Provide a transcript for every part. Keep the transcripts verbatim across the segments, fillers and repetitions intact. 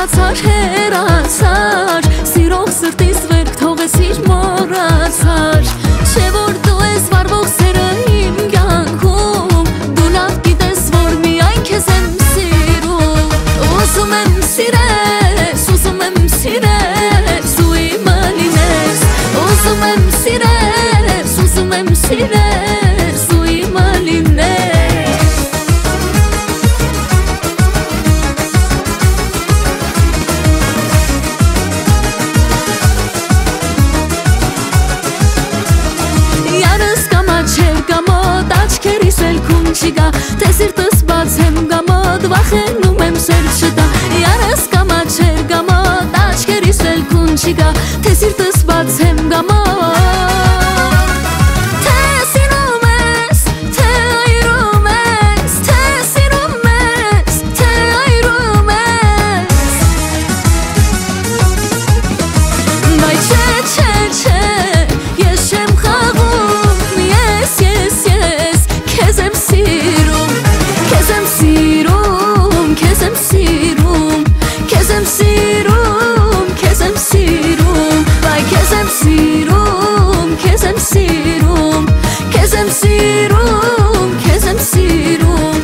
հեռացար, հեռացար, սիրող սրտիս վերք թողես իր մոռացար, չէ որ դու ես վարվող սերը իմ կյանքում, դու լավ գիտես որ միայն քեզ եմ սիրում, ուզում եմ սիրես, ուզում եմ սիրես, ու իմը լինես, ուզում եմ սիրես, ուզում եմ սիրես, ու իմը լինես. Չգա, թե սիրտս բաց եմ գամոտ, վախենում եմ սեր չտա, յարս կամա չեր գամոտ, աչքերիս էլ կուն չգա, թե սիրտս բաց եմ գամոտ, թե սիրում ես, թե այրում ես, թե սիրում ես, թե այրում ես, բայ չէ, չէ, չէ, ես չեմ խաղում, ես, ես, ես, քեզ եմ սիրում, քեզ եմ սիրում, քեզ եմ սիրում, քեզ եմ սիրում, քեզ եմ սիրում, բայ քեզ եմ սիրում, քեզ եմ սիրում, քեզ եմ սիրում, քեզ եմ սիրում.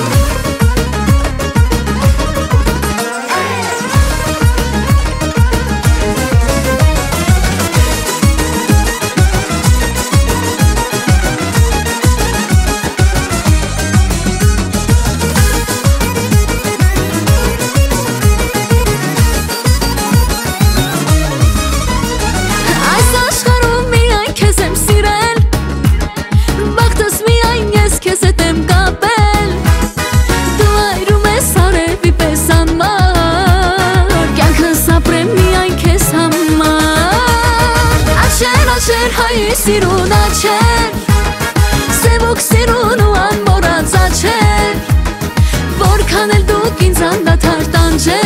Հայ սիրուն աչեր, սևոք սիրուն ու անմոռաց աչեր, որքան էլ դուք ինձ անդադար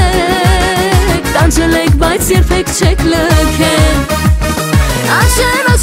տանջեք, տանջել եք, բայց երբեք չեք լքել, աչեր